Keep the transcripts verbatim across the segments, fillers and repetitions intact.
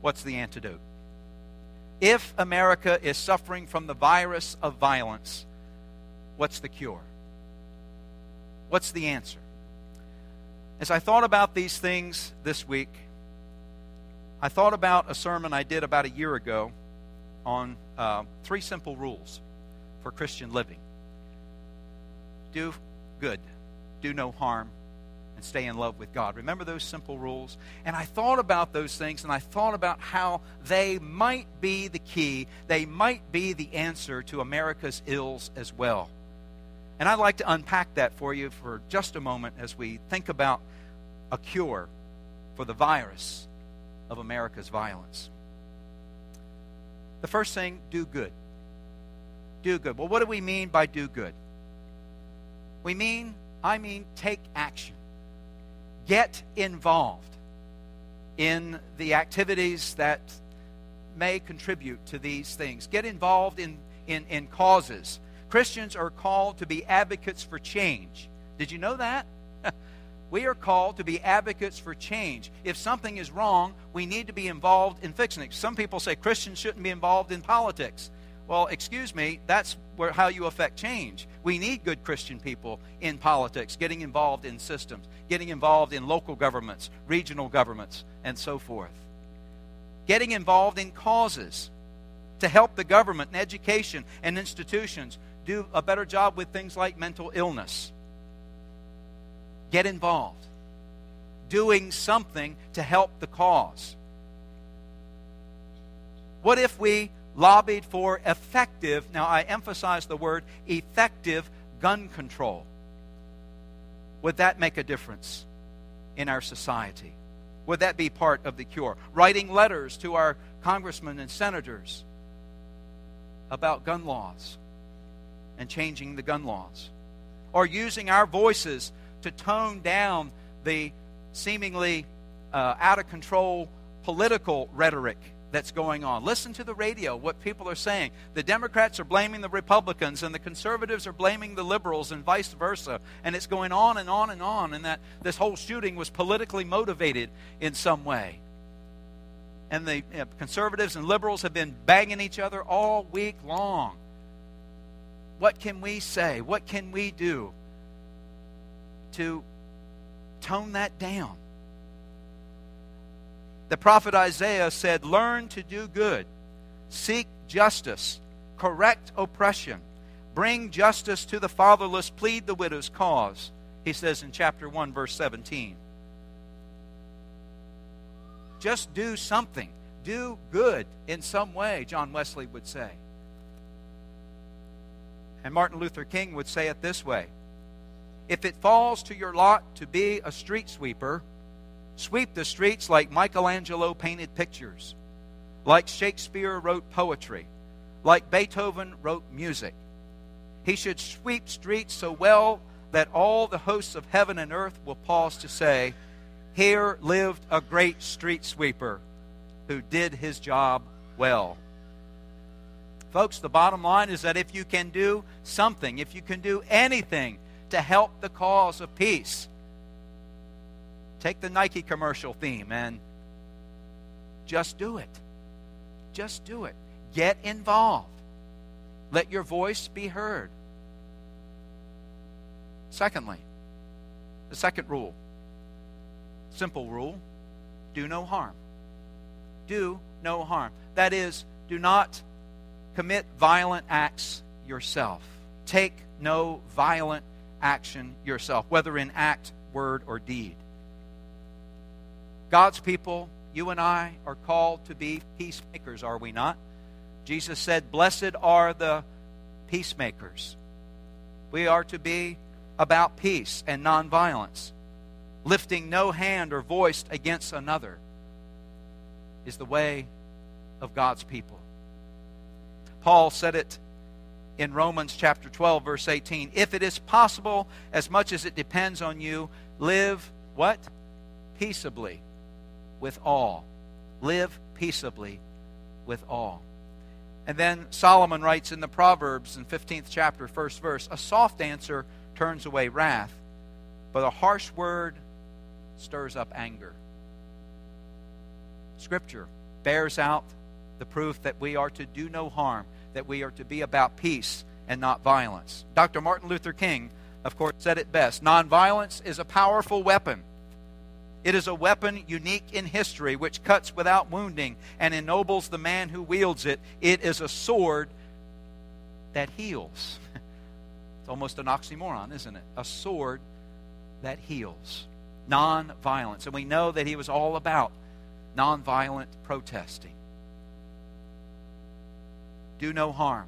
what's the antidote? If America is suffering from the virus of violence, what's the cure? What's the answer? As I thought about these things this week, I thought about a sermon I did about a year ago on uh, three simple rules for Christian living. Do good, do no harm, and stay in love with God. Remember those simple rules? And I thought about those things, and I thought about how they might be the key, they might be the answer to America's ills as well. And I'd like to unpack that for you for just a moment as we think about a cure for the virus of America's violence. The first thing, do good. Do good. Well, what do we mean by do good? We mean, I mean, take action. Get involved in the activities that may contribute to these things. Get involved in, in, in causes. Christians are called to be advocates for change. Did you know that? We are called to be advocates for change. If something is wrong, we need to be involved in fixing it. Some people say Christians shouldn't be involved in politics. Well, excuse me, that's where, how you affect change. We need good Christian people in politics, getting involved in systems, getting involved in local governments, regional governments, and so forth. Getting involved in causes to help the government and education and institutions do a better job with things like mental illness. Get involved. Doing something to help the cause. What if we lobbied for effective, now I emphasize the word effective, gun control? Would that make a difference in our society? Would that be part of the cure? Writing letters to our congressmen and senators about gun laws and changing the gun laws. Or using our voices to tone down the seemingly uh, out-of-control political rhetoric that's going on. Listen to the radio, what people are saying. The Democrats are blaming the Republicans, and the conservatives are blaming the liberals, and vice versa. And it's going on and on and on, and that this whole shooting was politically motivated in some way. And the you know, conservatives and liberals have been banging each other all week long. What can we say? What can we do to tone that down? The prophet Isaiah said, learn to do good, seek justice, correct oppression, bring justice to the fatherless, plead the widow's cause. He says in chapter one, verse seventeen. Just do something. Do good in some way, John Wesley would say. And Martin Luther King would say it this way. If it falls to your lot to be a street sweeper, sweep the streets like Michelangelo painted pictures, like Shakespeare wrote poetry, like Beethoven wrote music. He should sweep streets so well that all the hosts of heaven and earth will pause to say, here lived a great street sweeper who did his job well. Folks, the bottom line is that if you can do something, if you can do anything to help the cause of peace, take the Nike commercial theme and just do it. Just do it. Get involved. Let your voice be heard. Secondly, the second rule, simple rule, do no harm. Do no harm. That is, do not commit violent acts yourself. Take no violent action yourself, whether in act, word, or deed. God's people, you and I, are called to be peacemakers, are we not? Jesus said, blessed are the peacemakers. We are to be about peace and nonviolence. Lifting no hand or voice against another is the way of God's people. Paul said it in Romans chapter twelve, verse eighteen. If it is possible, as much as it depends on you, live what? Peaceably with all. Live peaceably with all. And then Solomon writes in the Proverbs in fifteenth chapter, first verse, a soft answer turns away wrath, but a harsh word stirs up anger. Scripture bears out the proof that we are to do no harm, that we are to be about peace and not violence. Doctor Martin Luther King, of course, said it best. Nonviolence is a powerful weapon. It is a weapon unique in history, which cuts without wounding and ennobles the man who wields it. It is a sword that heals. It's almost an oxymoron, isn't it? A sword that heals. Nonviolence. And we know that he was all about nonviolent protesting. Do no harm.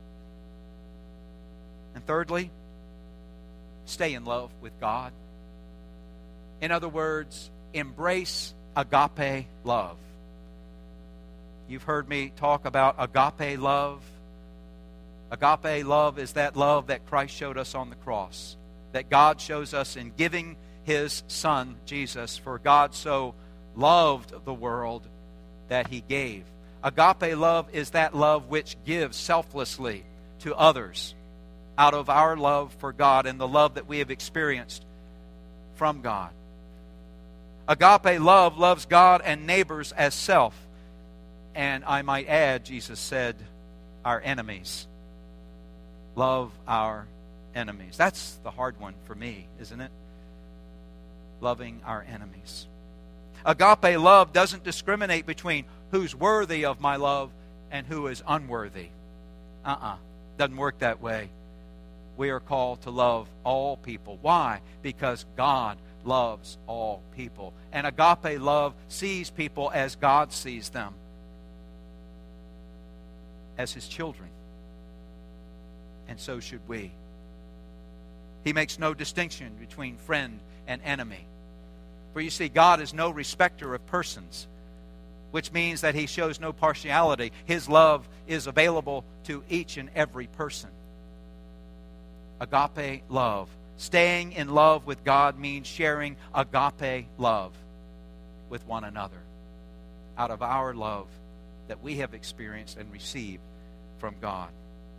And thirdly, stay in love with God. In other words, embrace agape love. You've heard me talk about agape love. Agape love is that love that Christ showed us on the cross, that God shows us in giving His Son, Jesus. For God so loved the world that He gave. Agape love is that love which gives selflessly to others out of our love for God and the love that we have experienced from God. Agape love loves God and neighbors as self. And I might add, Jesus said, our enemies. Love our enemies. That's the hard one for me, isn't it? Loving our enemies. Agape love doesn't discriminate between who's worthy of my love and who is unworthy. Uh-uh. Doesn't work that way. We are called to love all people. Why? Because God loves all people. And agape love sees people as God sees them, as His children. And so should we. He makes no distinction between friend and enemy. For you see, God is no respecter of persons, which means that He shows no partiality. His love is available to each and every person. Agape love. Staying in love with God means sharing agape love with one another out of our love that we have experienced and received from God.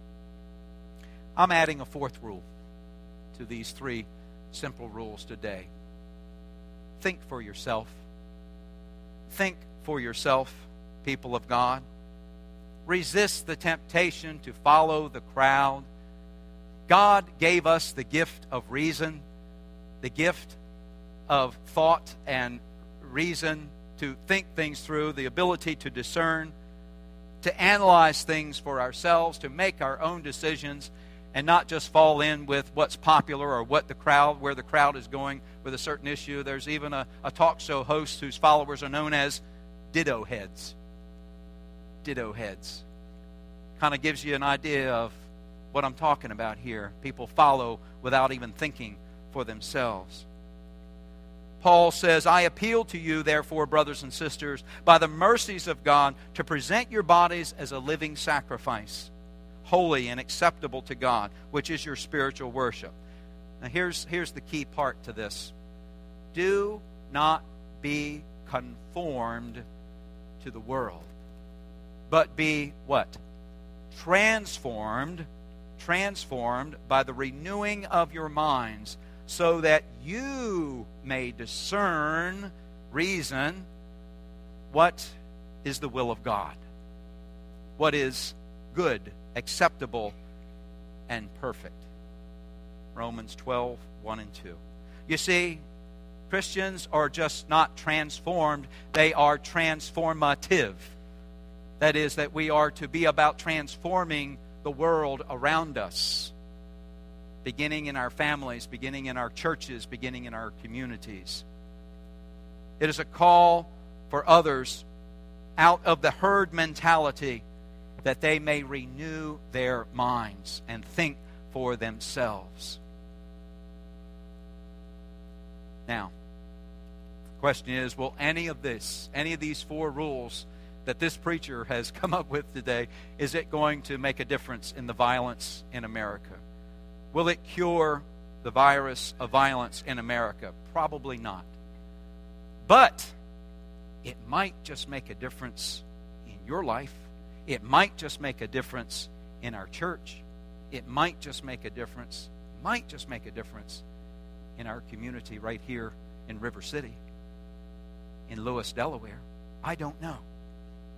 I'm adding a fourth rule to these three simple rules today. Think for yourself. Think for yourself, people of God. Resist the temptation to follow the crowd. God gave us the gift of reason, the gift of thought and reason to think things through, the ability to discern, to analyze things for ourselves, to make our own decisions, and not just fall in with what's popular or what the crowd, where the crowd is going with a certain issue. There's even a, a talk show host whose followers are known as ditto heads. Ditto heads. Kind of gives you an idea of what I'm talking about here. People follow without even thinking for themselves. Paul says, I appeal to you, therefore, brothers and sisters, by the mercies of God, to present your bodies as a living sacrifice, holy and acceptable to God, which is your spiritual worship. Now here's, here's the key part to this. Do not be conformed to the world, but be what? Transformed, transformed by the renewing of your minds, so that you may discern, reason, what is the will of God, what is good, acceptable, and perfect. Romans twelve, one and two. You see, Christians are just not transformed, they are transformative. That is, that we are to be about transforming the world around us, beginning in our families, beginning in our churches, beginning in our communities. It is a call for others out of the herd mentality, that they may renew their minds and think for themselves. Now, the question is, will any of this, any of these four rules that this preacher has come up with today, is it going to make a difference in the violence in America? Will it cure the virus of violence in America? Probably not. But it might just make a difference in your life. It might just make a difference in our church. It might just make a difference, might just make a difference in our community right here in River City, in Lewis, Delaware. I don't know.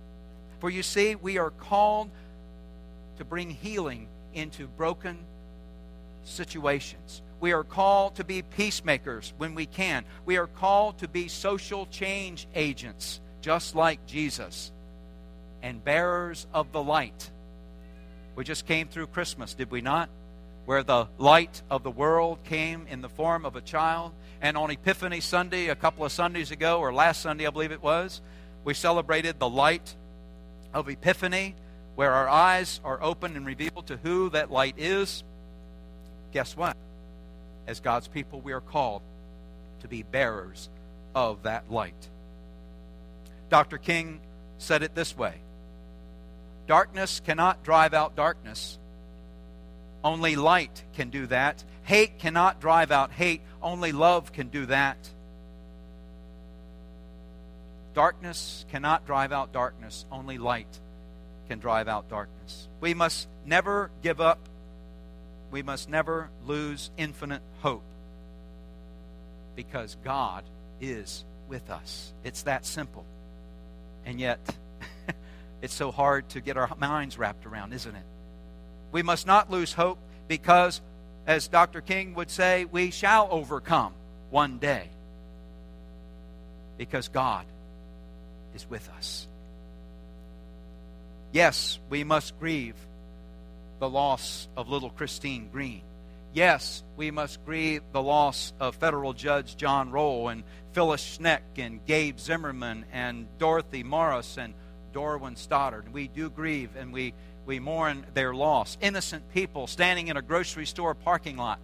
For you see, we are called to bring healing into broken situations. We are called to be peacemakers when we can. We are called to be social change agents, just like Jesus, and bearers of the light. We just came through Christmas, did we not? Where the light of the world came in the form of a child. And on Epiphany Sunday, a couple of Sundays ago, or last Sunday I believe it was, we celebrated the light of Epiphany, where our eyes are open and revealed to who that light is. Guess what? As God's people, we are called to be bearers of that light. Doctor King said it this way: darkness cannot drive out darkness. Only light can do that. Hate cannot drive out hate. Only love can do that. Darkness cannot drive out darkness. Only light can drive out darkness. We must never give up. We must never lose infinite hope, because God is with us. It's that simple. And yet, it's so hard to get our minds wrapped around, isn't it? We must not lose hope, because, as Doctor King would say, we shall overcome one day, because God is with us. Yes, we must grieve the loss of little Christine Green. Yes, we must grieve the loss of federal judge John Roll and Phyllis Schneck and Gabe Zimmerman and Dorothy Morris and Dorwin Stoddard. We do grieve and we, we mourn their loss. Innocent people standing in a grocery store parking lot,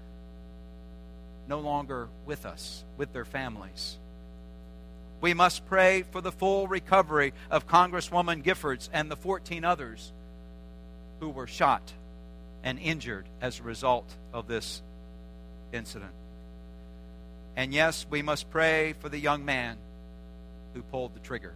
no longer with us, with their families. We must pray for the full recovery of Congresswoman Giffords and the fourteen others who were shot and injured as a result of this incident. And yes, we must pray for the young man who pulled the trigger.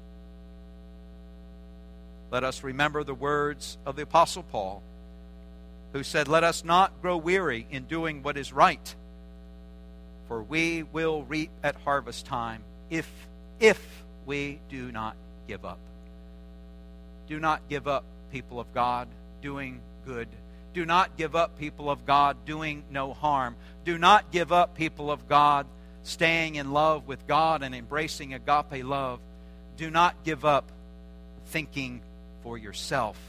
Let us remember the words of the Apostle Paul, who said, "Let us not grow weary in doing what is right, for we will reap at harvest time if, if we do not give up." Do not give up, people of God, doing good. Do not give up, people of God, doing no harm. Do not give up, people of God, staying in love with God and embracing agape love. Do not give up thinking for yourself.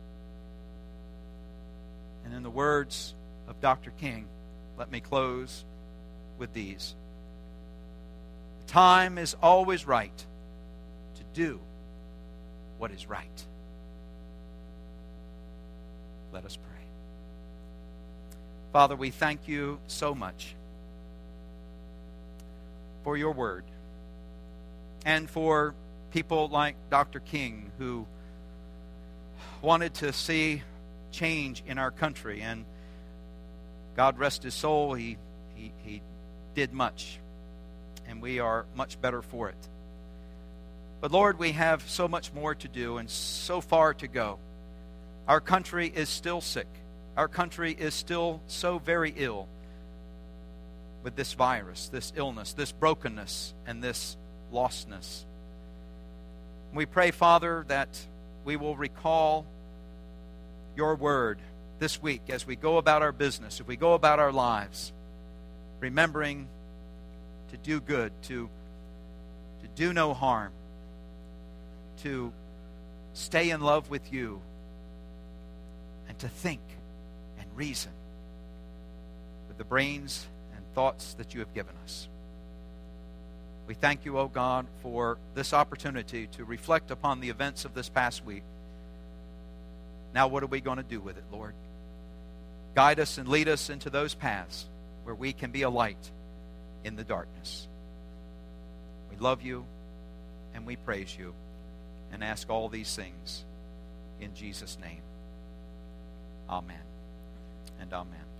And in the words of Doctor King, let me close with these. The time is always right to do what is right. Let us pray. Father, we thank you so much for your word and for people like Doctor King who wanted to see change in our country. And God rest his soul, he, he, he did much, and we are much better for it. But Lord, we have so much more to do and so far to go. Our country is still sick. Our country is still so very ill with this virus, this illness, this brokenness, and this lostness. We pray, Father, that we will recall your word this week as we go about our business, as we go about our lives, remembering to do good, to, to do no harm, to stay in love with you, and to think and reason with the brains and thoughts that you have given us. We thank you, O God, for this opportunity to reflect upon the events of this past week. Now, what are we going to do with it, Lord? Guide us and lead us into those paths where we can be a light in the darkness. We love you and we praise you and ask all these things in Jesus' name. Amen and amen.